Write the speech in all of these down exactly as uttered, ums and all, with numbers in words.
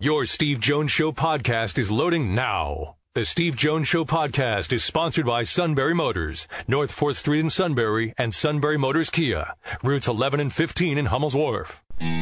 Your Steve Jones Show podcast is loading now. The Steve Jones Show podcast is sponsored by Sunbury Motors, North fourth Street in Sunbury, and Sunbury Motors Kia, routes eleven and fifteen in Hummel's Wharf.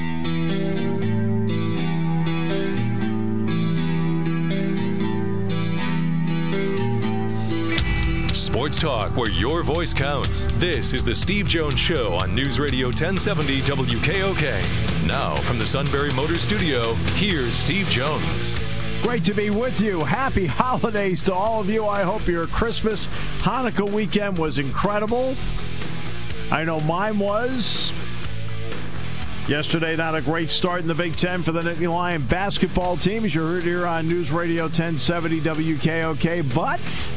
Sports talk where your voice counts. This is the Steve Jones Show on News Radio ten seventy W K O K. Now from the Sunbury Motors studio, here's Steve Jones. Great to be with you. Happy holidays to all of you. I hope your Christmas, Hanukkah weekend was incredible. I know mine was. Yesterday, not a great start in the Big Ten for the Nittany Lion basketball team, as you heard here on News Radio ten seventy W K O K, but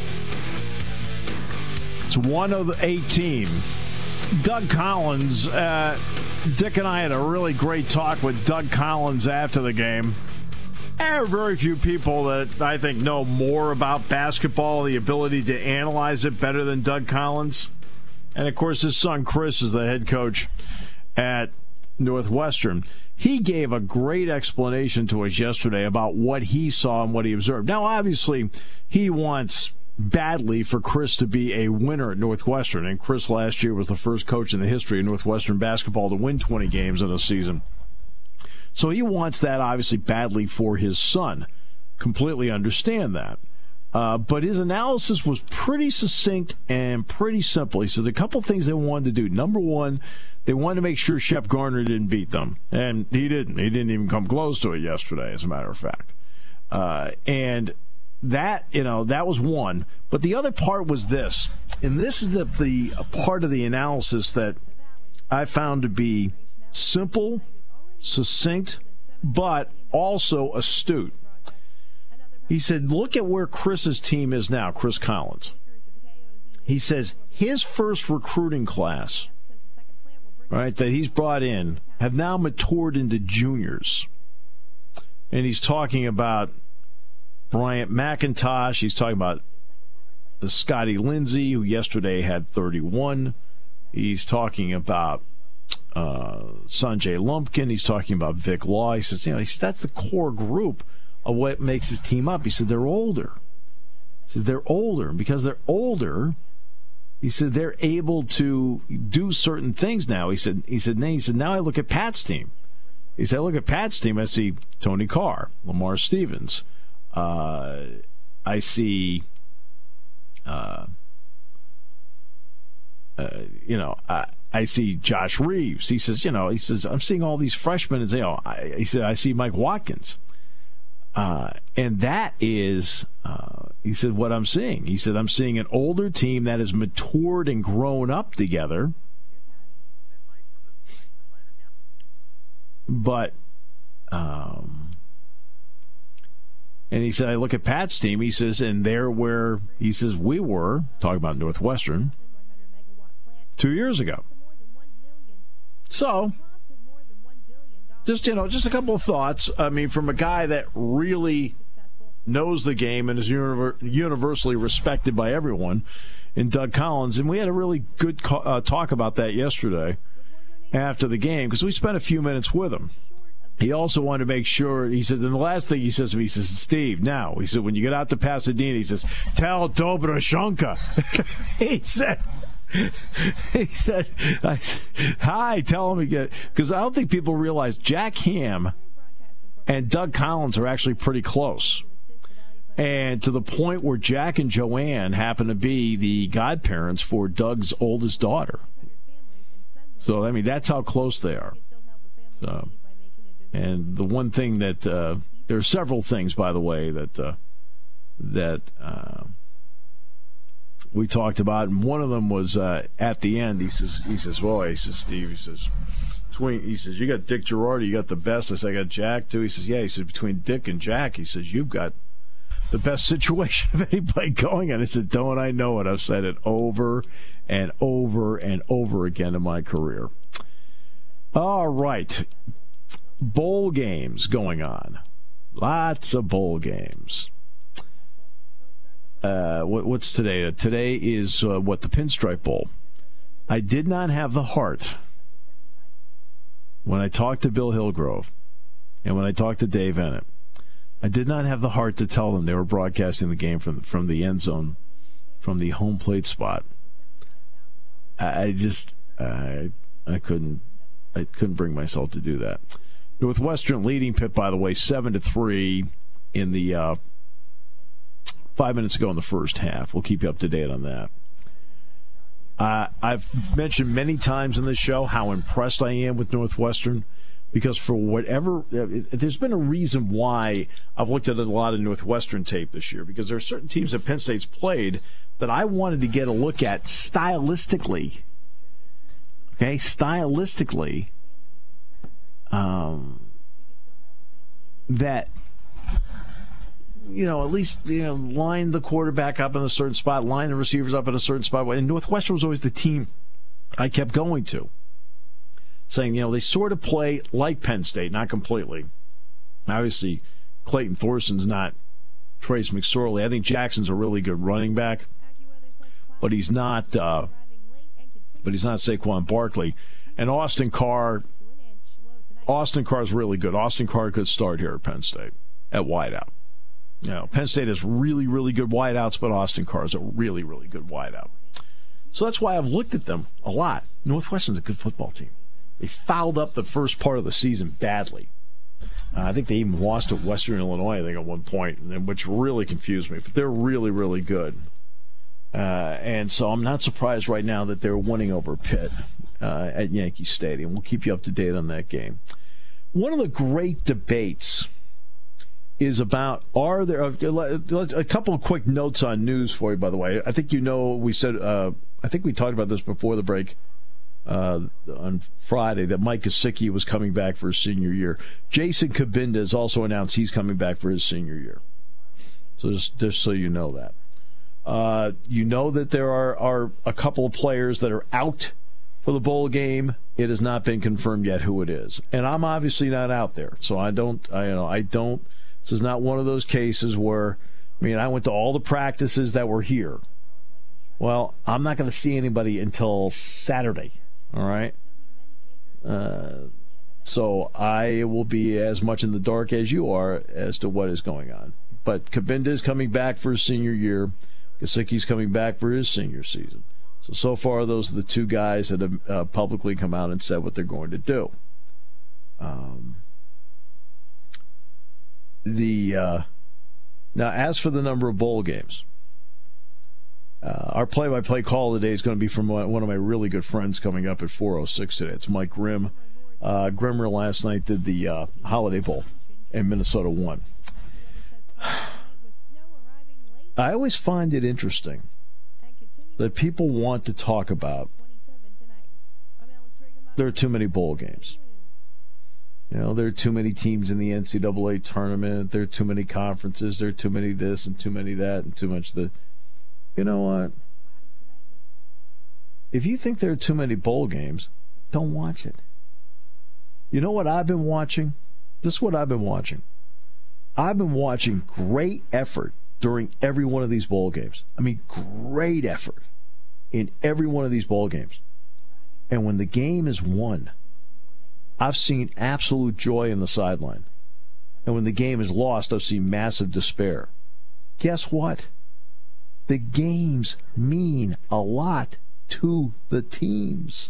it's one of the eight team. Doug Collins, uh, Dick and I had a really great talk with Doug Collins after the game. There are very few people that I think know more about basketball, the ability to analyze it better than Doug Collins. And, of course, his son Chris is the head coach at Northwestern. He gave a great explanation to us yesterday about what he saw and what he observed. Now, obviously, he wants badly for Chris to be a winner at Northwestern. And Chris last year was the first coach in the history of Northwestern basketball to win twenty games in a season. So he wants that obviously badly for his son. Completely understand that. Uh, but his analysis was pretty succinct and pretty simple. He says a couple things they wanted to do. Number one, they wanted to make sure Shep Garner didn't beat them. And he didn't. He didn't even come close to it yesterday, as a matter of fact. Uh, and that, you know, that was one. But the other part was this. And this is the, the part of the analysis that I found to be simple, succinct, but also astute. He said, look at where Chris's team is now, Chris Collins. He says his first recruiting class, right, that he's brought in have now matured into juniors. And he's talking about Bryant McIntosh. He's talking about Scotty Lindsey, who yesterday had thirty-one. He's talking about uh, Sanjay Lumpkin. He's talking about Vic Law. He says, you know, he says, that's the core group of what makes his team up. He said they're older. He said they're older. And because they're older, he said they're able to do certain things now. He said, he said, he said, now I look at Pat's team. He said, I look at Pat's team, I see Tony Carr, Lamar Stevens. Uh, I see, uh, uh, you know, I, I see Josh Reeves. He says, you know, he says, I'm seeing all these freshmen. And, you know, I, he said, I see Mike Watkins. Uh, and that is, uh, he said, what I'm seeing. He said, I'm seeing an older team that has matured and grown up together. But, um, and he said, I look at Pat's team. He says, and they're where, he says, we were, talking about Northwestern, two years ago. So, just, you know, just a couple of thoughts. I mean, from a guy that really knows the game and is univer- universally respected by everyone in Doug Collins. And we had a really good co- uh, talk about that yesterday after the game because we spent a few minutes with him. He also wanted to make sure, he says, and the last thing he says to me, he says, Steve, now, he said, when you get out to Pasadena, he says, tell Dobroshenko. he said, he said, I, hi, tell him again. Because I don't think people realize Jack Ham and Doug Collins are actually pretty close. And to the point where Jack and Joanne happen to be the godparents for Doug's oldest daughter. So, I mean, that's how close they are. So, and the one thing that, uh, there are several things, by the way, that, uh, that, uh, we talked about, and one of them was uh, at the end. He says, "He says, boy, he says, Steve, he says, between, he says, you got Dick Girardi, you got the best." I said, "I got Jack too." He says, "Yeah." He says, "Between Dick and Jack," he says, "you've got the best situation of anybody going." And I said, "Don't I know it? I've said it over and over and over again in my career." All right, bowl games going on, lots of bowl games. Uh, what, what's today? Uh, today is, uh, what, the Pinstripe Bowl. I did not have the heart when I talked to Bill Hillgrove and when I talked to Dave Ennett I did not have the heart to tell them they were broadcasting the game from from the end zone, from the home plate spot. I, I just I I couldn't I couldn't bring myself to do that. Northwestern leading Pitt, by the way, seven to three in the uh, five minutes ago in the first half. We'll keep you up to date on that. Uh, I've mentioned many times in this show how impressed I am with Northwestern. Because for whatever, there's been a reason why I've looked at a lot of Northwestern tape this year. Because there are certain teams that Penn State's played that I wanted to get a look at stylistically. Okay, stylistically, um, that, you know, at least, you know, line the quarterback up in a certain spot, line the receivers up in a certain spot. And Northwestern was always the team I kept going to. Saying, you know, they sort of play like Penn State, not completely. Obviously, Clayton Thorson's not Trace McSorley. I think Jackson's a really good running back, but he's not. Uh, but he's not Saquon Barkley. And Austin Carr, Austin Carr's really good. Austin Carr could start here at Penn State at wideout. You know, Penn State has really, really good wideouts, but Austin Carr is a really, really good wideout. So that's why I've looked at them a lot. Northwestern's a good football team. They fouled up the first part of the season badly. Uh, I think they even lost to Western Illinois, I think, at one point, which really confused me. But they're really, really good. Uh, and so I'm not surprised right now that they're winning over Pitt uh, at Yankee Stadium. We'll keep you up to date on that game. One of the great debates is about, are there, a couple of quick notes on news for you, by the way. I think you know, we said, uh, I think we talked about this before the break. Uh, on Friday, that Mike Gesicki was coming back for his senior year. Jason Cabinda has also announced he's coming back for his senior year. So just, just so you know that. Uh, you know that there are, are a couple of players that are out for the bowl game. It has not been confirmed yet who it is. And I'm obviously not out there. So I don't, I, you know, I don't, this is not one of those cases where, I mean, I went to all the practices that were here. Well, I'm not going to see anybody until Saturday. All right. Uh, so I will be as much in the dark as you are as to what is going on. But Cabinda is coming back for his senior year. Gesicki's coming back for his senior season. So, so far, those are the two guys that have uh, publicly come out and said what they're going to do. Um, the uh, now, as for the number of bowl games, Uh, our play-by-play call today is going to be from one of my really good friends coming up at four oh six today. It's Mike Grimm. Uh, Grimmer last night did the uh, Holiday Bowl, and Minnesota won. I always find it interesting that people want to talk about there are too many bowl games. You know, there are too many teams in the N C double A tournament. There are too many conferences. There are too many this and too many that and too much the. You know what? If you think there are too many bowl games, don't watch it. You know what I've been watching? This is what I've been watching. I've been watching great effort during every one of these bowl games. I mean, great effort in every one of these bowl games. And when the game is won, I've seen absolute joy in the sideline. And when the game is lost, I've seen massive despair. Guess what? The games mean a lot to the teams.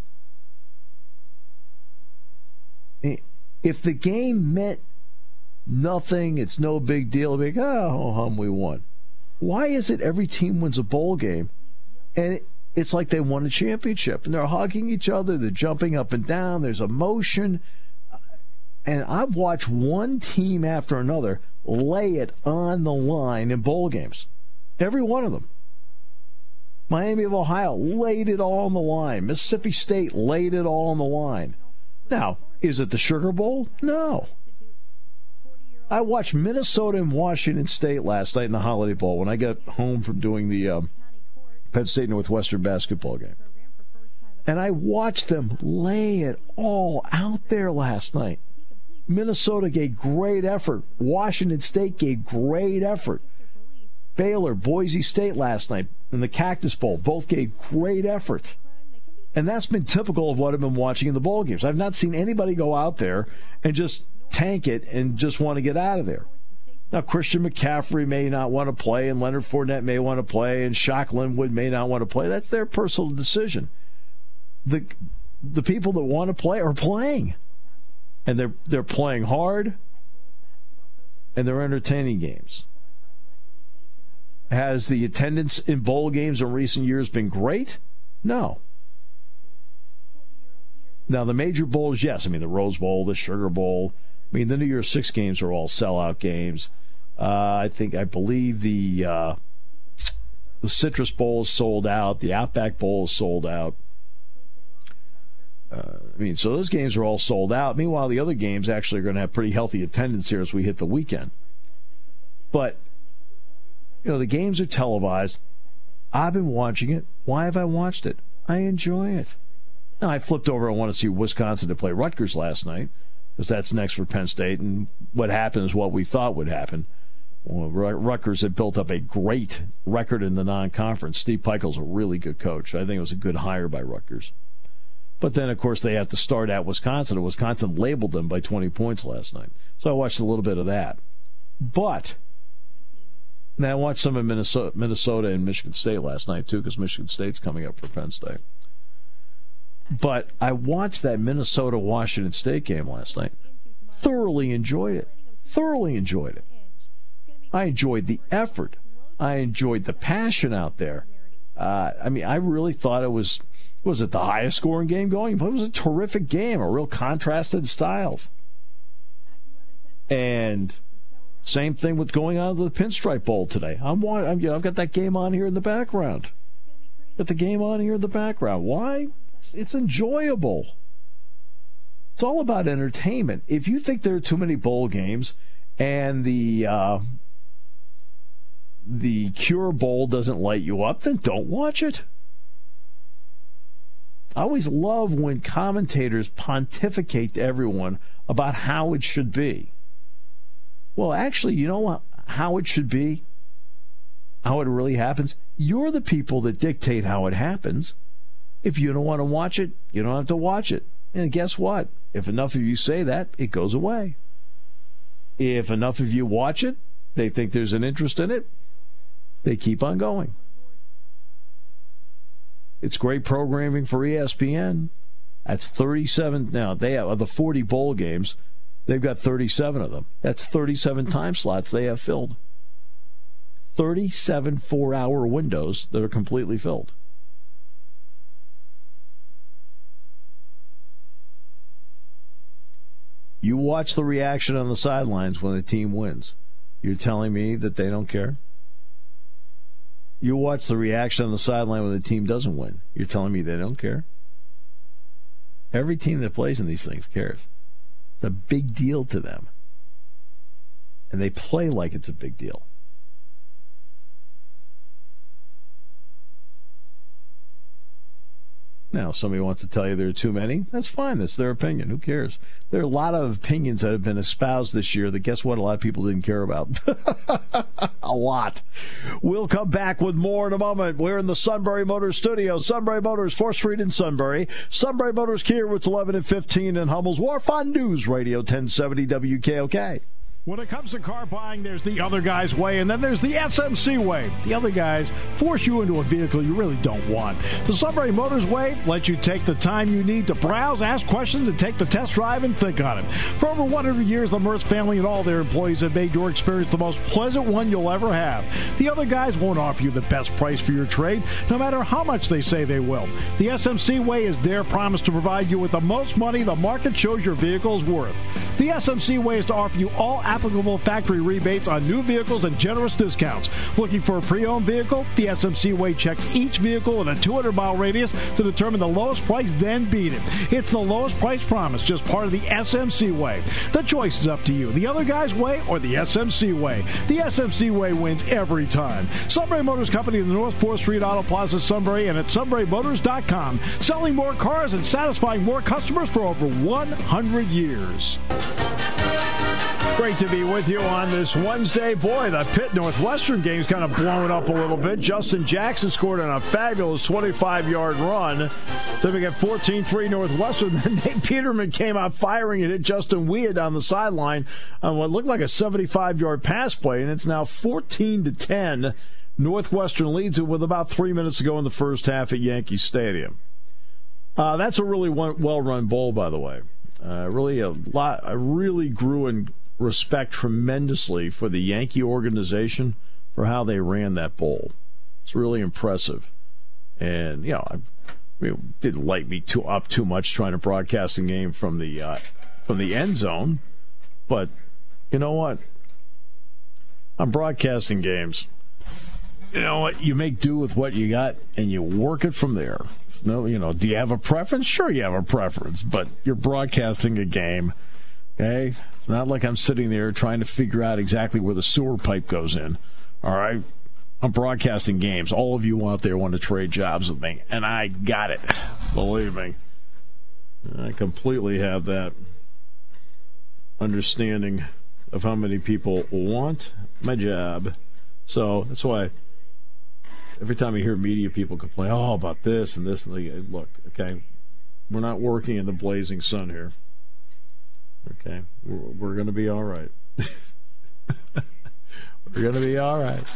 If the game meant nothing, it's no big deal. Like, oh, hum, we won. Why is it every team wins a bowl game, and it's like they won a championship, and they're hugging each other, they're jumping up and down, there's emotion. And I've watched one team after another lay it on the line in bowl games. Every one of them. Miami of Ohio laid it all on the line. Mississippi State laid it all on the line. Now, is it the Sugar Bowl? No. I watched Minnesota and Washington State last night in the Holiday Bowl when I got home from doing the um, Penn State Northwestern basketball game. And I watched them lay it all out there last night. Minnesota gave great effort. Washington State gave great effort. Baylor, Boise State last night in the Cactus Bowl both gave great effort. And that's been typical of what I've been watching in the bowl games. I've not seen anybody go out there and just tank it and just want to get out of there. Now, Christian McCaffrey may not want to play, and Leonard Fournette may want to play, and Shock Linwood may not want to play. That's their personal decision. The the people that want to play are playing. And they're they're playing hard, and they're entertaining games. Has the attendance in bowl games in recent years been great? No. Now, the major bowls, yes. I mean, the Rose Bowl, the Sugar Bowl. I mean, the New Year's Six games are all sellout games. Uh, I think, I believe the uh, the Citrus Bowl is sold out. The Outback Bowl is sold out. Uh, I mean, so those games are all sold out. Meanwhile, the other games actually are going to have pretty healthy attendance here as we hit the weekend. But, you know, the games are televised. I've been watching it. Why have I watched it? I enjoy it. Now, I flipped over. I want to see Wisconsin to play Rutgers last night, because that's next for Penn State. And what happened is what we thought would happen. Well, Rutgers had built up a great record in the non-conference. Steve Pikiell's a really good coach. I think it was a good hire by Rutgers. But then, of course, they have to start at Wisconsin, and Wisconsin labeled them by twenty points last night. So I watched a little bit of that. But now I watched some of Minnesota, Minnesota and Michigan State last night, too, because Michigan State's coming up for Penn State. But I watched that Minnesota-Washington State game last night. Thoroughly enjoyed it. Thoroughly enjoyed it. I enjoyed the effort. I enjoyed the passion out there. Uh, I mean, I really thought it was, was it the highest scoring game going? But it was a terrific game, a real contrasted styles. And same thing with going on to the Pinstripe Bowl today. I'm, I'm you know, I've got that game on here in the background. Got the game on here in the background. Why? It's, it's enjoyable. It's all about entertainment. If you think there are too many bowl games and the uh, the Cure Bowl doesn't light you up, then don't watch it. I always love when commentators pontificate to everyone about how it should be. Well, actually, you know what? How it should be? How it really happens? You're the people that dictate how it happens. If you don't want to watch it, you don't have to watch it. And guess what? If enough of you say that, it goes away. If enough of you watch it, they think there's an interest in it, they keep on going. It's great programming for E S P N. That's thirty-seven. Now, they have of the forty bowl games, they've got thirty-seven of them. That's thirty-seven time slots they have filled. thirty-seven four-hour windows that are completely filled. You watch the reaction on the sidelines when the team wins. You're telling me that they don't care? You watch the reaction on the sideline when the team doesn't win. You're telling me they don't care? Every team that plays in these things cares. It's a big deal to them. And they play like it's a big deal. Now, somebody wants to tell you there are too many. That's fine. That's their opinion. Who cares? There are a lot of opinions that have been espoused this year that, guess what, a lot of people didn't care about. A lot. We'll come back with more in a moment. We're in the Sunbury Motors studio. Sunbury Motors, fourth Street in Sunbury. Sunbury Motors Kia, routes eleven and fifteen in Hummel's Wharf on News Radio ten seventy W K O K. When it comes to car buying, there's the other guy's way, and then there's the S M C way. The other guys force you into a vehicle you really don't want. The Sunbury Motors way lets you take the time you need to browse, ask questions, and take the test drive and think on it. For over one hundred years, the Mertz family and all their employees have made your experience the most pleasant one you'll ever have. The other guys won't offer you the best price for your trade, no matter how much they say they will. The S M C way is their promise to provide you with the most money the market shows your vehicle is worth. The S M C way is to offer you all applicable factory rebates on new vehicles and generous discounts. Looking for a pre-owned vehicle? The S M C way checks each vehicle in a two hundred mile radius to determine the lowest price, then beat it. It's the lowest price promise, just part of the S M C way. The choice is up to you. The other guy's way or the S M C way. The S M C way wins every time. Sunbury Motors Company in the North fourth Street Auto Plaza, Sunbury, and at sunbury motors dot com. Selling more cars and satisfying more customers for over one hundred years. Great to be with you on this Wednesday. Boy, the Pitt Northwestern game's kind of blowing up a little bit. Justin Jackson scored on a fabulous twenty-five-yard run to make it fourteen three Northwestern. Then Nate Peterman came out firing and hit Justin Weah down the sideline on what looked like a seventy-five-yard pass play, and it's now fourteen to ten. Northwestern leads it with about three minutes to go in the first half at Yankee Stadium. Uh, that's a really well-run bowl, by the way. Uh, really a lot. I really grew in respect tremendously for the Yankee organization for how they ran that bowl. It's really impressive. And, you know, I, it didn't light me too up too much trying to broadcast the game from the uh, from the end zone. But you know what? I'm broadcasting games. You know what? You make do with what you got, and you work it from there. It's no, you know, do you have a preference? Sure, you have a preference, but you're broadcasting a game. Okay, it's not like I'm sitting there trying to figure out exactly where the sewer pipe goes in. All right, I'm broadcasting games. All of you out there want to trade jobs with me, and I got it. Believe me, I completely have that understanding of how many people want my job. So that's why every time I hear media people complain, oh, about this and this, and look, okay, we're not working in the blazing sun here. Okay, we're, we're going to be all right. We're going to be all right.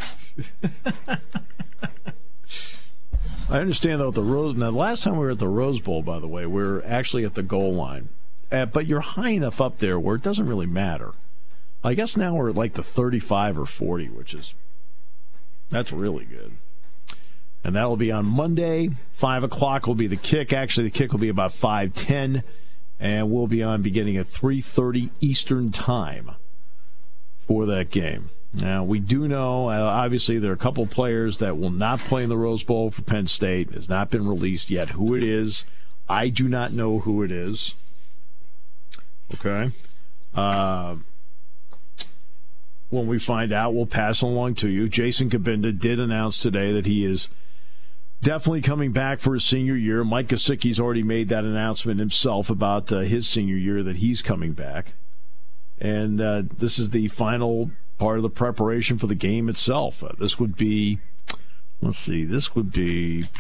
I understand, though, at the Rose. Now, last time we were at the Rose Bowl, by the way, we were actually at the goal line. Uh, but you're high enough up there where it doesn't really matter. I guess now we're at like the thirty-five or forty, which is, that's really good. And that will be on Monday. five o'clock will be the kick. Actually, the kick will be about five ten. And we'll be on beginning at three thirty Eastern Time for that game. Now, we do know, uh, obviously, there are a couple players that will not play in the Rose Bowl for Penn State. It has not been released yet who it is. I do not know who it is. Okay? Uh, when we find out, we'll pass along to you. Jason Kabinda did announce today that he is definitely coming back for his senior year. Mike Gesicki's already made that announcement himself about uh, his senior year, that he's coming back. And uh, this is the final part of the preparation for the game itself. Uh, this would be, let's see, this would be,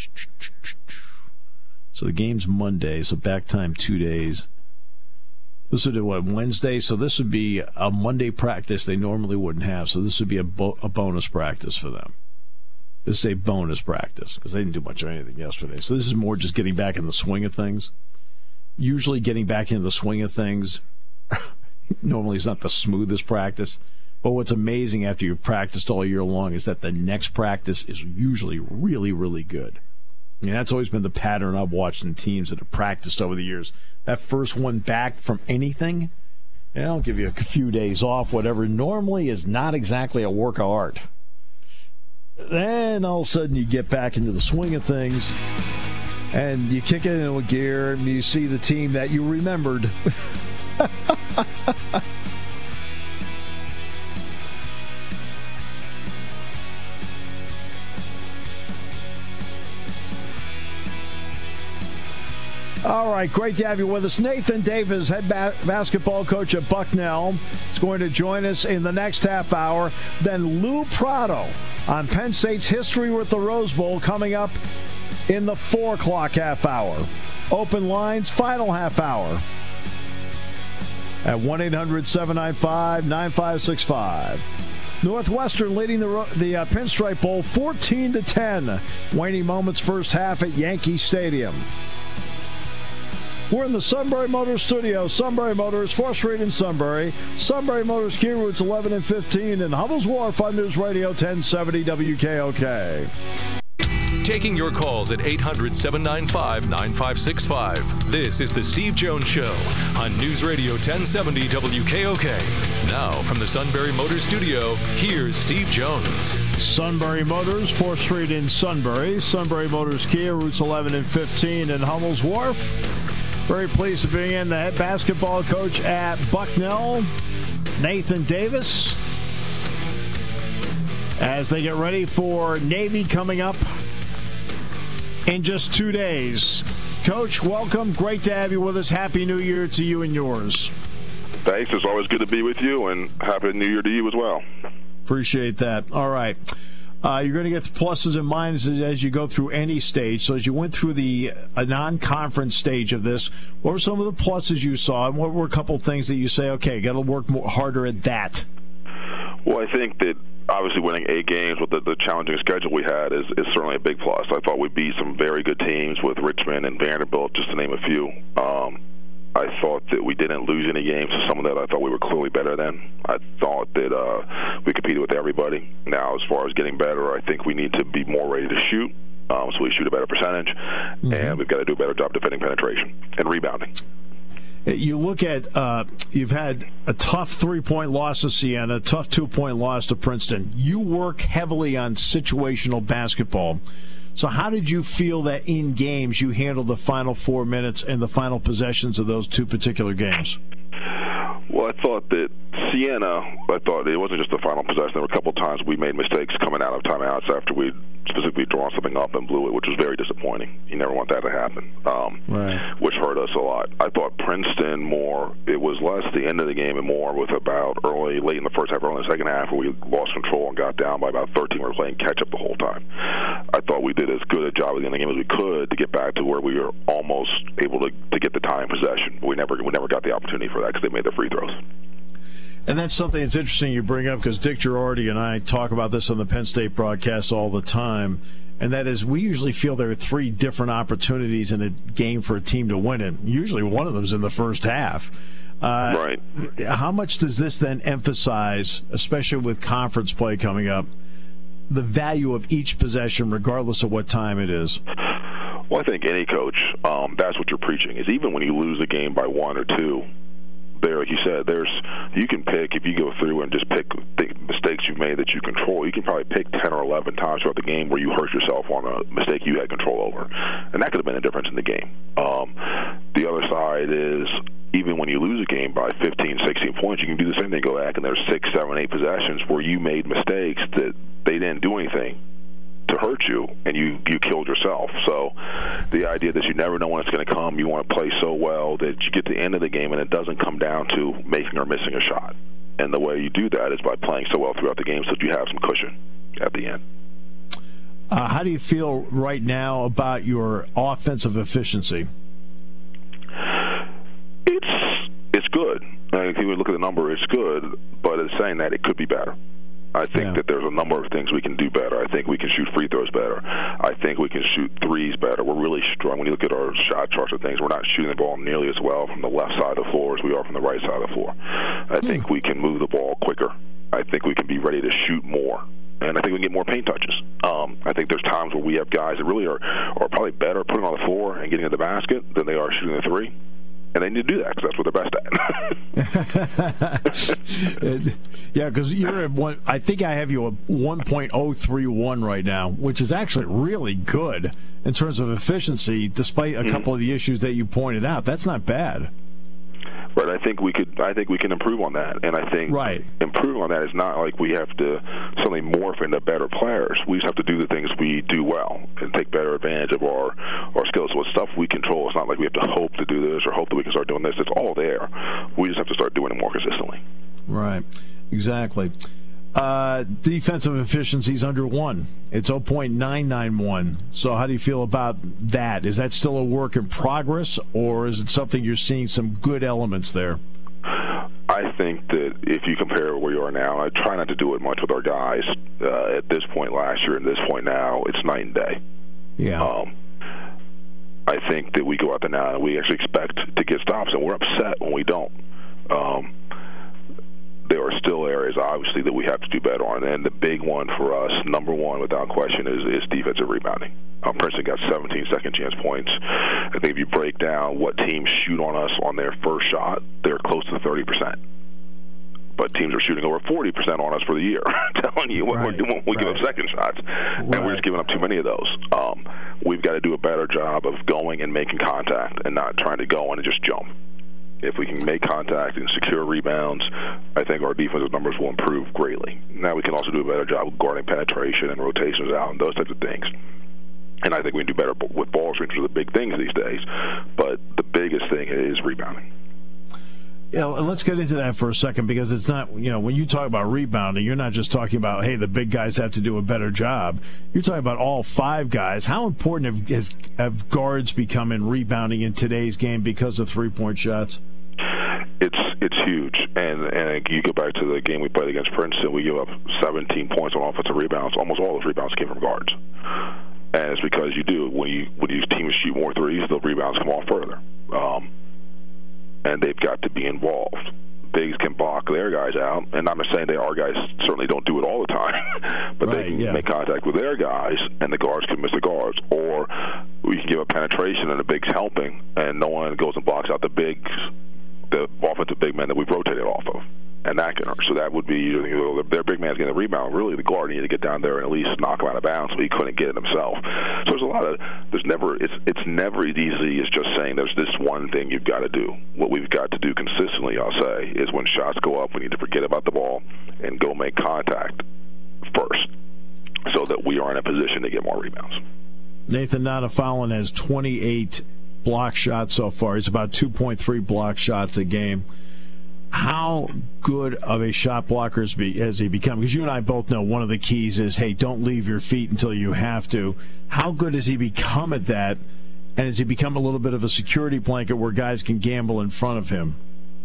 so the game's Monday, so back time two days. This would be, what, Wednesday? So this would be a Monday practice they normally wouldn't have. So this would be a, bo- a bonus practice for them. This is a bonus practice because they didn't do much of anything yesterday. So this is more just getting back in the swing of things. Usually getting back into the swing of things normally is not the smoothest practice. But what's amazing after you've practiced all year long is that the next practice is usually really, really good. I mean, that's always been the pattern I've watched in teams that have practiced over the years. That first one back from anything, you know, I'll give you a few days off, whatever, normally is not exactly a work of art. Then all of a sudden you get back into the swing of things and you kick it into a gear and you see the team that you remembered. All right, great to have you with us. Nathan Davis, head ba- basketball coach at Bucknell, is going to join us in the next half hour. Then Lou Prado on Penn State's history with the Rose Bowl coming up in the four o'clock half hour. Open lines, final half hour at one eight hundred seven nine five nine five six five. Northwestern leading the the uh, Pinstripe Bowl fourteen to ten. Waning moments first half at Yankee Stadium. We're in the Sunbury Motors studio. Sunbury Motors, fourth Street in Sunbury. Sunbury Motors, Key Routes eleven and fifteen. And Hubble's Wharf on News Radio ten seventy W K O K. Taking your calls at eight hundred seven nine five nine five six five. This is The Steve Jones Show on News Radio ten seventy W K O K. Now, from the Sunbury Motors studio, here's Steve Jones. Sunbury Motors, fourth Street in Sunbury. Sunbury Motors, Kia, Routes eleven and fifteen. And Hummels Wharf. Very pleased to bring in the head basketball coach at Bucknell, Nathan Davis, as they get ready for Navy coming up in just two days. Coach, welcome. Great to have you with us. Happy New Year to you and yours. Thanks. It's always good to be with you, and happy New Year to you as well. Appreciate that. All right. Uh, you're going to get the pluses and minuses as you go through any stage. So as you went through the uh, non-conference stage of this, what were some of the pluses you saw, and what were a couple of things that you say, okay, got to work more, harder at that? Well, I think that obviously winning eight games with the, the challenging schedule we had is, is certainly a big plus. I thought we beat some very good teams with Richmond and Vanderbilt, just to name a few. Um, I thought that we didn't lose any games to someone that I thought we were clearly better than. I thought that uh, we competed with everybody. Now, as far as getting better, I think we need to be more ready to shoot, um, so we shoot a better percentage, mm-hmm. and we've got to do a better job defending penetration and rebounding. You look at, uh, you've had a tough three-point loss to Siena, a tough two-point loss to Princeton. You work heavily on situational basketball. So how did you feel that in games you handled the final four minutes and the final possessions of those two particular games? Well, I thought that Siena, I thought it wasn't just the final possession. There were a couple of times we made mistakes coming out of timeouts after we'd specifically drawn something up and blew it, which was very disappointing. You never want that to happen, um, right. which hurt us a lot. I thought Princeton more, it was less the end of the game and more with about early, late in the first half, early in the second half, where we lost control and got down by about thirteen. We were playing catch-up the whole time. I thought we did as good a job at the end of the game as we could to get back to where we were almost able to, to get the time possession. We never, we never got the opportunity for that because they made their free throws. And that's something that's interesting you bring up, because Dick Girardi and I talk about this on the Penn State broadcast all the time, and that is we usually feel there are three different opportunities in a game for a team to win it. Usually one of them is in the first half. Uh, right. How much does this then emphasize, especially with conference play coming up, the value of each possession regardless of what time it is? Well, I think any coach, um, that's what you're preaching, is even when you lose a game by one or two, there, like you said, there's you can pick, if you go through and just pick the mistakes you've made that you control, you can probably pick ten or eleven times throughout the game where you hurt yourself on a mistake you had control over. And that could have been a difference in the game. Um, the other side is, even when you lose a game by fifteen, sixteen points, you can do the same thing, go back, and there's six, seven, eight possessions where you made mistakes that they didn't do anything to hurt you, and you, you killed yourself. So the idea that you never know when it's going to come, you want to play so well that you get to the end of the game and it doesn't come down to making or missing a shot. And the way you do that is by playing so well throughout the game so that you have some cushion at the end. Uh, how do you feel right now about your offensive efficiency? It's it's good. I think we look at the number, it's good, but it's saying that it could be better. I think yeah. that there's a number of things we can do better. I think we can shoot free throws better. I think we can shoot threes better. We're really strong. When you look at our shot charts and things, we're not shooting the ball nearly as well from the left side of the floor as we are from the right side of the floor. I mm. think we can move the ball quicker. I think we can be ready to shoot more. And I think we can get more paint touches. Um, I think there's times where we have guys that really are, are probably better putting on the floor and getting to the basket than they are shooting the three. And they need to do that because that's what they're best at. Yeah, because you're at one. I think I have you at one point oh three one right now, which is actually really good in terms of efficiency, despite a mm-hmm. couple of the issues that you pointed out. That's not bad. But I think we could. I think we can improve on that, and I think right. improving on that is not like we have to suddenly morph into better players. We just have to do the things we do well and take better advantage of our our skills. So it's stuff we control. It's not like we have to hope to do this or hope that we can start doing this. It's all there. We just have to start doing it more consistently. Right. Exactly. Uh, defensive efficiency is under one. It's oh point nine nine one. So how do you feel about that? Is that still a work in progress, or is it something you're seeing some good elements there? I think that if you compare where you are now, I try not to do it much with our guys. Uh, at this point last year and this point now, it's night and day. Yeah. Um, I think that we go out there now and we actually expect to get stops, and we're upset when we don't. Um, There are still areas, obviously, that we have to do better on. And the big one for us, number one, without question, is, is defensive rebounding. Um, Princeton got seventeen second-chance points. I think if you break down what teams shoot on us on their first shot, they're close to thirty percent. But teams are shooting over forty percent on us for the year. I'm telling you, what right. we're doing, we right. give up second shots, and right. we're just giving up too many of those. Um, we've got to do a better job of going and making contact and not trying to go in and just jump. If we can make contact and secure rebounds, I think our defensive numbers will improve greatly. Now we can also do a better job of guarding penetration and rotations out and those types of things. And I think we can do better with ball screens, which are the big things these days. But the biggest thing is rebounding. you know, let's get into that for a second, because it's not, you know, when you talk about rebounding, you're not just talking about, hey, the big guys have to do a better job. You're talking about all five guys. How important have, has, have guards become in rebounding in today's game because of three-point shots? It's it's huge, and and you go back to the game we played against Princeton. We give up seventeen points on offensive rebounds. Almost all those rebounds came from guards, and it's because you do when you when these teams shoot more threes, the rebounds come off further, um, and they've got to be involved. Bigs can block their guys out, and I'm not saying that our guys certainly don't do it all the time, but right, they can yeah. make contact with their guys, and the guards can miss the guards, or we can give a penetration and the bigs helping, and no one goes and blocks out the bigs. The offensive big men that we've rotated off of, and that can hurt. So that would be, you know, their big man's getting a rebound. Really, the guard needed to get down there and at least knock him out of bounds, but he couldn't get it himself. So there's a lot of, there's never, it's it's never as easy as just saying there's this one thing you've got to do. What we've got to do consistently, I'll say, is when shots go up, we need to forget about the ball and go make contact first, so that we are in a position to get more rebounds. Nathan Nana-Fallon has twenty-eight block shots so far. He's about two point three block shots a game. How good of a shot blocker has he become? Because you and I both know one of the keys is, hey, don't leave your feet until you have to. How good has he become at that? And has he become a little bit of a security blanket where guys can gamble in front of him?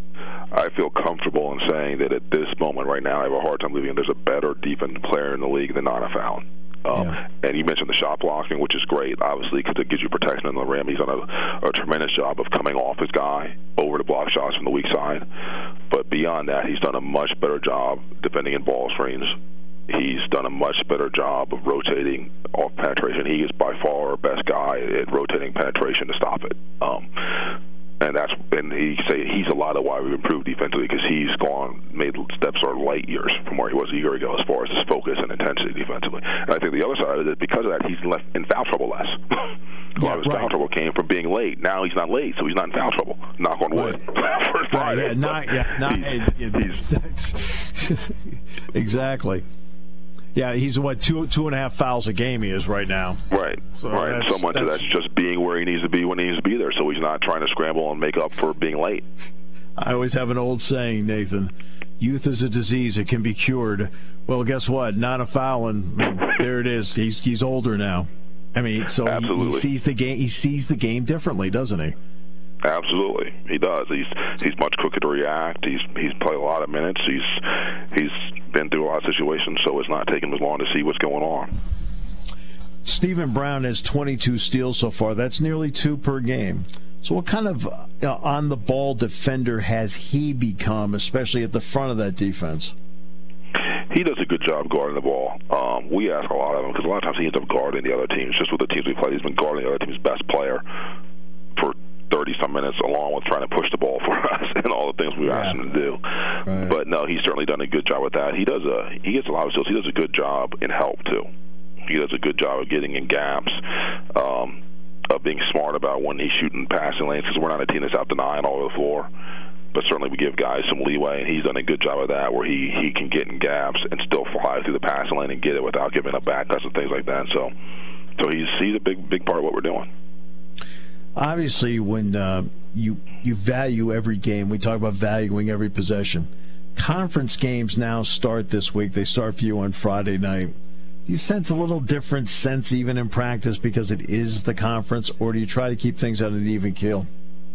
I feel comfortable in saying that at this moment right now, I have a hard time believing there's a better defensive player in the league than Nana-Fallon. Um, yeah. And you mentioned the shot blocking, which is great, obviously, because it gives you protection in the rim. He's done a, a tremendous job of coming off his guy over to block shots from the weak side. But beyond that, he's done a much better job defending in ball screens. He's done a much better job of rotating off penetration. He is by far our best guy at rotating penetration to stop it. Um, And that's and he say he's a lot of why we've improved defensively, because he's gone made steps or light years from where he was a year ago as far as his focus and intensity defensively. And I think the other side of it, because of that, he's left in foul trouble less. a yeah, lot of his right. foul trouble came from being late. Now he's not late, so he's not in foul trouble. Knock on wood. Right. For Friday, right, yeah, not, yeah, not, he's, he's, exactly. Yeah, he's what two two and a half fouls a game he is right now. Right, so right. That's, so much of that's just being where he needs to be when he needs to be there, so he's not trying to scramble and make up for being late. I always have an old saying, Nathan: "Youth is a disease; it can be cured." Well, guess what? Nana-Fallon, I mean, there it is. He's he's older now. I mean, so he, he sees the game. He sees the game differently, doesn't he? Absolutely, he does. He's he's much quicker to react. He's he's played a lot of minutes. He's he's been through a lot of situations, so it's not taking him as long to see what's going on. Stephen Brown has twenty-two steals so far. That's nearly two per game. So what kind of uh, on-the-ball defender has he become, especially at the front of that defense? He does a good job guarding the ball. Um, we ask a lot of him, because a lot of times he ends up guarding the other teams. Just with the teams we play, he's been guarding the other team's best player for thirty-some minutes, along with trying to push the ball for us and all the things we yeah. asked him to do. Right. But, no, he's certainly done a good job with that. He does a he gets a lot of skills. He does a good job in help, too. He does a good job of getting in gaps, um, of being smart about when he's shooting passing lanes, because we're not a team that's out denying all over the floor. But certainly we give guys some leeway, and he's done a good job of that, where he, he can get in gaps and still fly through the passing lane and get it without giving up back cuts and things like that. So so he's he's a big big part of what we're doing. Obviously, when uh, you you value every game, we talk about valuing every possession. Conference games now start this week. They start for you on Friday night. Do you sense a little different sense even in practice because it is the conference, or do you try to keep things at an even keel?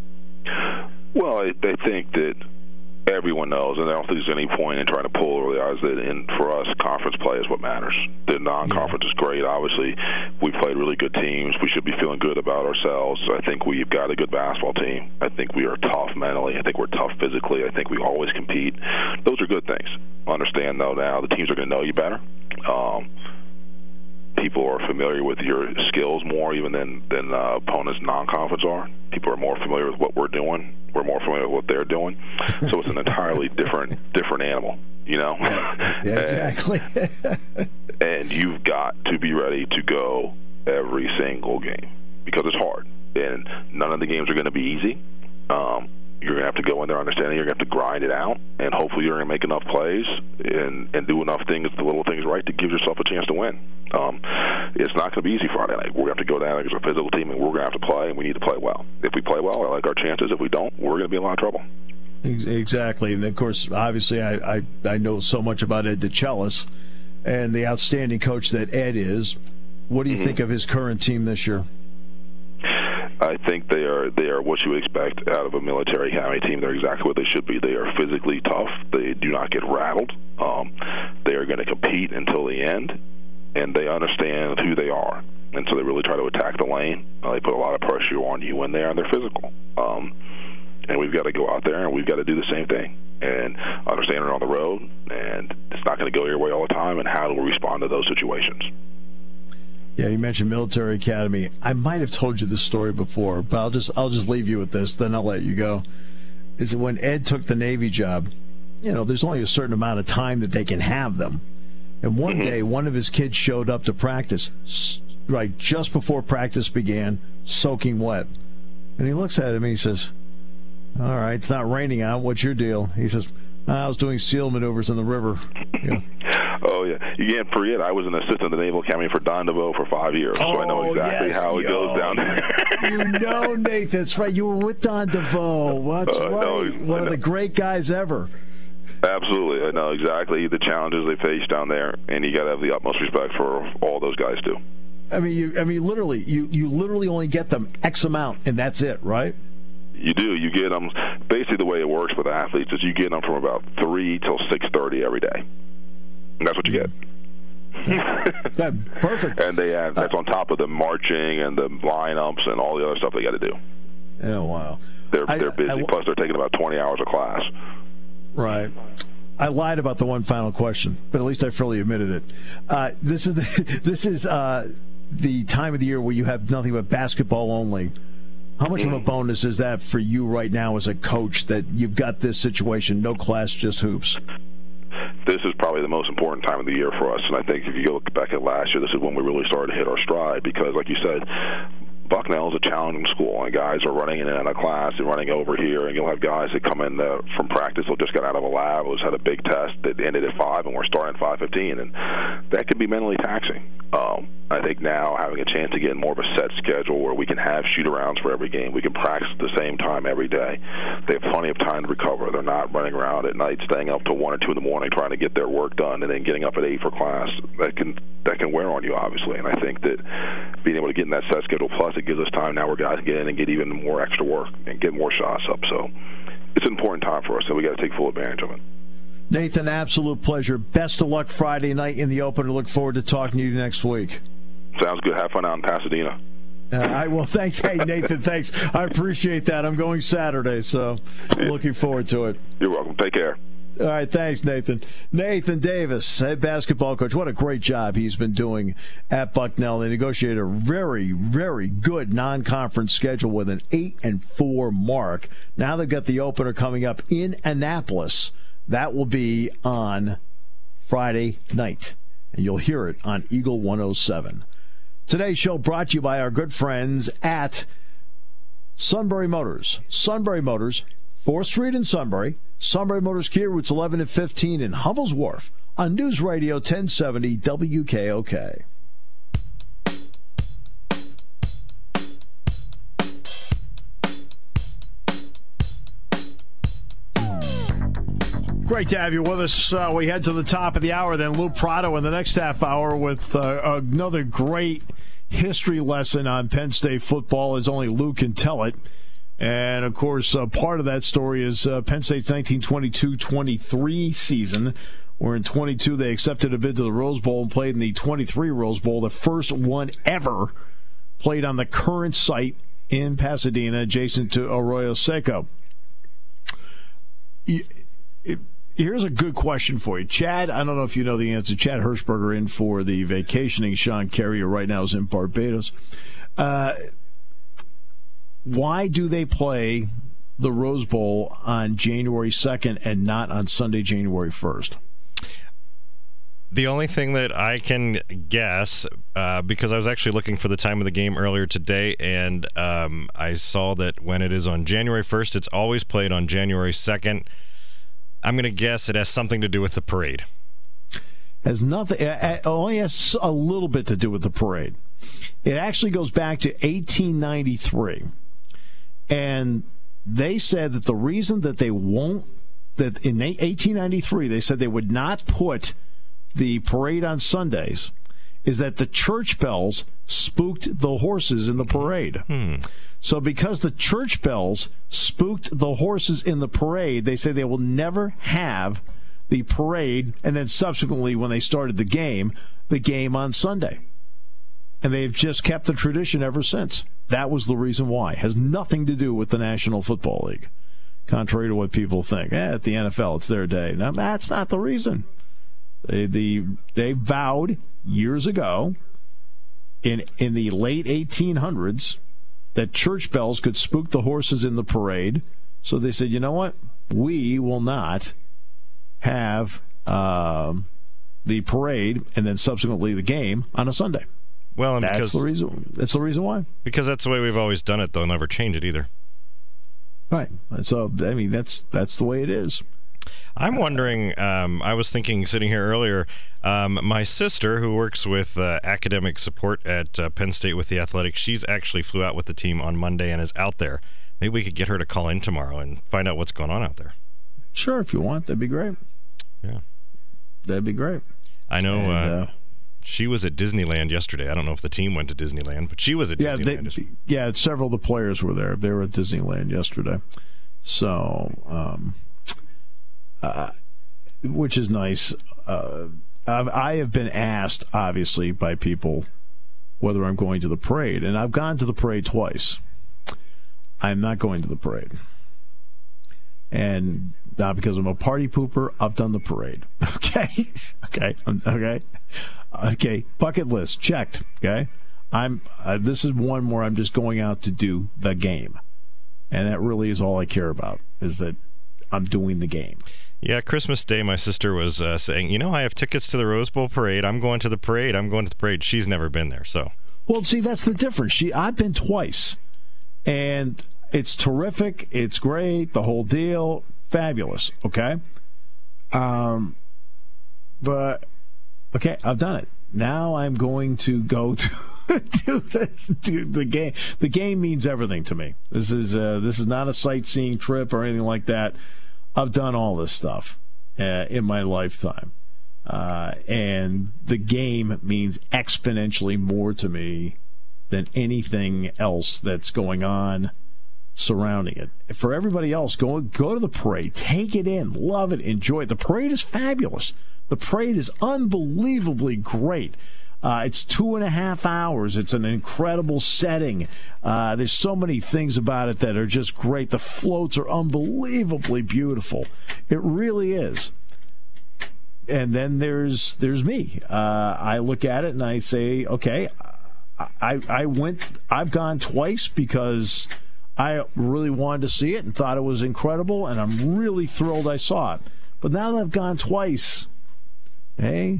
Well, I, I think that everyone knows, and I don't think there's any point in trying to pull over the eyes that, in, for us, conference play is what matters. The non-conference yeah. is great. Obviously, we played really good teams. We should be feeling good about ourselves. I think we've got a good basketball team. I think we are tough mentally. I think we're tough physically. I think we always compete. Those are good things. Understand, though, now the teams are going to know you better. Um, people are familiar with your skills more even than, than uh, opponents non-conference are. People are more familiar with what we're doing. We're more familiar with what they're doing. So it's an entirely different different animal, you know? Yeah, exactly. and, and you've got to be ready to go every single game because it's hard. And none of the games are going to be easy. Um, you're going to have to go in there understanding you're going to have to grind it out, and hopefully you're going to make enough plays and, and do enough things, the little things right, to give yourself a chance to win. Um, it's not going to be easy Friday night. We're going to have to go down there as a physical team, and we're going to have to play, and we need to play well. If we play well, I like our chances. If we don't, we're going to be in a lot of trouble. Exactly. And, of course, obviously I, I, I know so much about Ed DeChellis and the outstanding coach that Ed is. What do you mm-hmm. think of his current team this year? I think they are they are what you would expect out of a military academy team. They're exactly what they should be. They are physically tough. They do not get rattled. Um, they are going to compete until the end, and they understand who they are. And so they really try to attack the lane. Uh, they put a lot of pressure on you when they are, and they're physical. Um, and we've got to go out there, and we've got to do the same thing and understand it on the road, and it's not going to go your way all the time, and how do we respond to those situations? Yeah, you mentioned military academy. I might have told you this story before, but I'll just I'll just leave you with this, then I'll let you go. Is that when Ed took the Navy job, you know, there's only a certain amount of time that they can have them. And one mm-hmm. day, one of his kids showed up to practice, right just before practice began, soaking wet. And he looks at him and he says, all right, it's not raining out. What's your deal? He says, I was doing SEAL maneuvers in the river. You know. Oh, yeah. You can't forget, I was an assistant at the Naval Academy for Don DeVoe for five years, oh, so I know exactly yes, how it yo. goes down there. You know, Nate, that's right. You were with Don DeVoe. That's uh, right. No, One of the great guys ever. Absolutely. I know exactly the challenges they face down there, and you got to have the utmost respect for all those guys, too. I mean, you, I mean, literally, you, you literally only get them X amount, and that's it, right? You do. You get them. Basically, the way it works with athletes is you get them from about three till six thirty every day, and that's what you get. Yeah, perfect. And they have that's on top of the marching and the lineups and all the other stuff they got to do. Oh wow! They're I, they're busy. I, Plus, they're taking about twenty hours of class. Right. I lied about the one final question, but at least I fully admitted it. Uh, this is the, this is uh, the time of the year where you have nothing but basketball only. How much of a bonus is that for you right now as a coach that you've got this situation, no class, just hoops? This is probably the most important time of the year for us, and I think if you look back at last year, this is when we really started to hit our stride because, like you said, Bucknell is a challenging school, and guys are running in and out of class and running over here, and you'll have guys that come in uh, from practice who just got out of a lab, who's had a big test that ended at five, and we're starting at five fifteen, and that can be mentally taxing. Um, I think now having a chance to get more of a set schedule where we can have shoot-arounds for every game, we can practice at the same time every day. They have plenty of time to recover. They're not running around at night, staying up till one or two in the morning trying to get their work done, and then getting up at eight for class. That can that can wear on you, obviously, and I think that being able to get in that set schedule, plus it gives us time now where guys can get in and get even more extra work and get more shots up. So it's an important time for us, so we got to take full advantage of it. Nathan, absolute pleasure. Best of luck Friday night in the opener. Look forward to talking to you next week. Sounds good. Have fun out in Pasadena. Uh, I well, thanks. Hey, Nathan, thanks. I appreciate that. I'm going Saturday, so I'm looking forward to it. You're welcome. Take care. All right, thanks, Nathan. Nathan Davis, head basketball coach. What a great job he's been doing at Bucknell. They negotiated a very, very good non-conference schedule with an eight and four mark. Now they've got the opener coming up in Annapolis. That will be on Friday night, and you'll hear it on Eagle one oh seven. Today's show brought to you by our good friends at Sunbury Motors. Sunbury Motors, fourth Street in Sunbury. Sunbury Motors Kia, routes eleven and fifteen in Hummel's Wharf on News Radio ten seventy W K O K. Great to have you with us. Uh, we head to the top of the hour, then Lou Prado in the next half hour with uh, another great history lesson on Penn State football, as only Lou can tell it. And, of course, uh, part of that story is uh, Penn State's nineteen twenty-two twenty-three season, where in twenty-two they accepted a bid to the Rose Bowl and played in the twenty-three Rose Bowl, the first one ever played on the current site in Pasadena, adjacent to Arroyo Seco. It, it, Here's a good question for you. Chad, I don't know if you know the answer. Chad Hirschberger in for the vacationing Sean Carrier right now is in Barbados. Uh, why do they play the Rose Bowl on January second and not on Sunday, January first? The only thing that I can guess, uh, because I was actually looking for the time of the game earlier today, and um, I saw that when it is on January first, it's always played on January second. I'm going to guess it has something to do with the parade. Has nothing. It only has a little bit to do with the parade. It actually goes back to eighteen ninety-three, and they said that the reason that they won't, that in eighteen ninety-three, they said they would not put the parade on Sundays, is that the church bells spooked the horses in the parade. Hmm. So because the church bells spooked the horses in the parade, they say they will never have the parade, and then subsequently when they started the game, the game on Sunday. And they've just kept the tradition ever since. That was the reason why. It has nothing to do with the National Football League, contrary to what people think. Eh, at the N F L, it's their day. No, that's not the reason. They, the, they vowed years ago in in the late eighteen hundreds that church bells could spook the horses in the parade. So they said, you know what? We will not have um, the parade and then subsequently the game on a Sunday. Well, and that's because the reason. That's the reason why. Because that's the way we've always done it. They'll never change it either. Right. So I mean, that's that's the way it is. I'm wondering, um, I was thinking, sitting here earlier, um, my sister, who works with uh, academic support at uh, Penn State with the athletics, she's actually flew out with the team on Monday and is out there. Maybe we could get her to call in tomorrow and find out what's going on out there. Sure, if you want, that'd be great. Yeah. That'd be great. I know and, uh, uh, she was at Disneyland yesterday. I don't know if the team went to Disneyland, but she was at yeah, Disneyland. they, yeah, several of the players were there. They were at Disneyland yesterday. So... Um, Uh, which is nice. Uh, I've, I have been asked, obviously, by people whether I'm going to the parade, and I've gone to the parade twice. I'm not going to the parade. And not because I'm a party pooper, I've done the parade. Okay? okay? Okay? Okay, bucket list, checked. Okay? I'm. Uh, this is one where I'm just going out to do the game. And that really is all I care about, is that I'm doing the game. Yeah, Christmas Day, my sister was uh, saying, you know, I have tickets to the Rose Bowl parade. I'm going to the parade. I'm going to the parade. She's never been there, so. Well, see, that's the difference. She, I've been twice, and it's terrific. It's great. The whole deal, fabulous. Okay, um, but okay, I've done it. Now I'm going to go to to the, to the game. The game means everything to me. This is uh, this is not a sightseeing trip or anything like that. I've done all this stuff uh, in my lifetime. Uh, and the game means exponentially more to me than anything else that's going on surrounding it. For everybody else, go, go to the parade. Take it in. Love it. Enjoy it. The parade is fabulous. The parade is unbelievably great. Uh, it's two and a half hours. It's an incredible setting. Uh, there's so many things about it that are just great. The floats are unbelievably beautiful. It really is. And then there's there's me. Uh, I look at it and I say, okay, I I went. I've gone twice because I really wanted to see it and thought it was incredible, and I'm really thrilled I saw it. But now that I've gone twice, hey.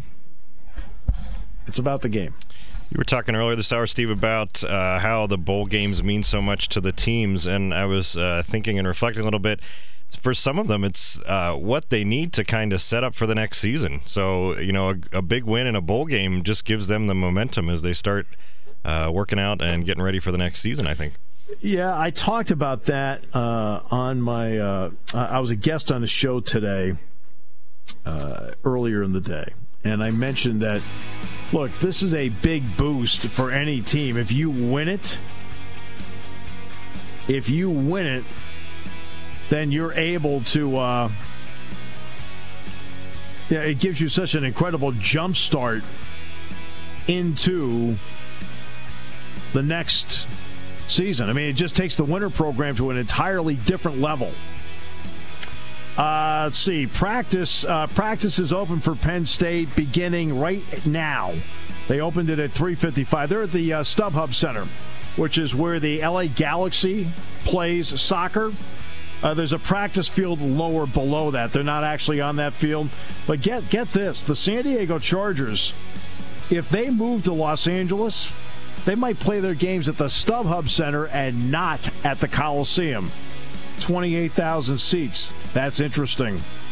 It's about the game. You were talking earlier this hour, Steve, about uh, how the bowl games mean so much to the teams, and I was uh, thinking and reflecting a little bit. For some of them, it's uh, what they need to kind of set up for the next season. So, you know, a, a big win in a bowl game just gives them the momentum as they start uh, working out and getting ready for the next season, I think. Yeah, I talked about that uh, on my uh, – I was a guest on a show today uh, earlier in the day, and I mentioned that – look, this is a big boost for any team. If you win it, if you win it, then you're able to, uh, yeah, it gives you such an incredible jump start into the next season. I mean, it just takes the winter program to an entirely different level. Uh, let's see. Practice uh, practice is open for Penn State beginning right now. They opened it at three fifty-five. They're at the uh, StubHub Center, which is where the L A Galaxy plays soccer. Uh, there's a practice field lower below that. They're not actually on that field. But get get this. The San Diego Chargers, if they move to Los Angeles, they might play their games at the StubHub Center and not at the Coliseum. twenty-eight thousand seats. That's interesting.